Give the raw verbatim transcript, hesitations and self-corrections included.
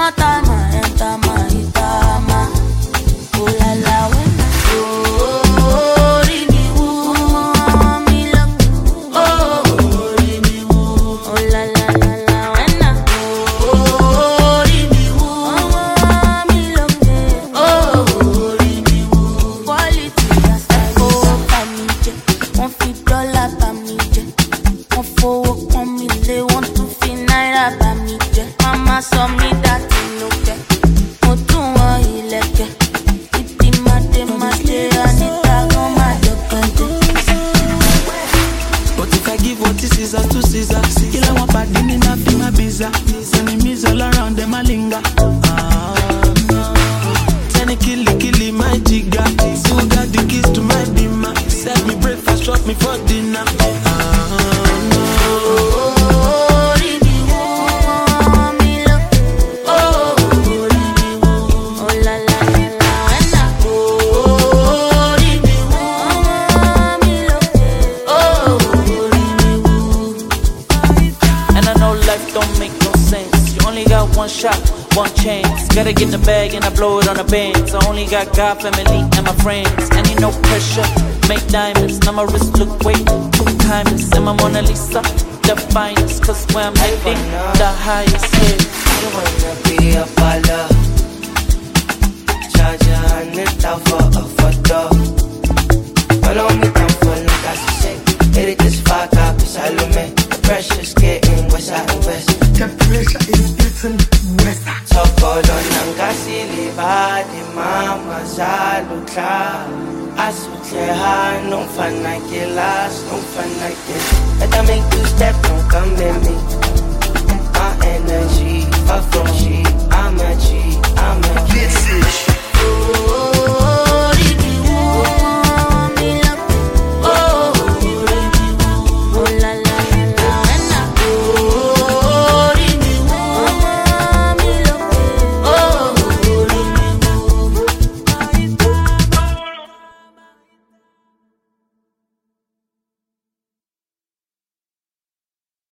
God, family, and my friends. I need no pressure, make diamonds. Now my wrist look way too timeless. And my Mona Lisa, the finest. Cause where I'm heading, the highest hit. I wanna be a baller. Charge a hundred thousand for a photo. Follow me down for like I say. Hit it this fuck up, Salome. The pressure's getting worse and worse. The pressure is getting worse. Tokolo nangasili badi mama zalutla asutleha non fana kelas non fana ke. Let I make two step, don't come at me. My energy far from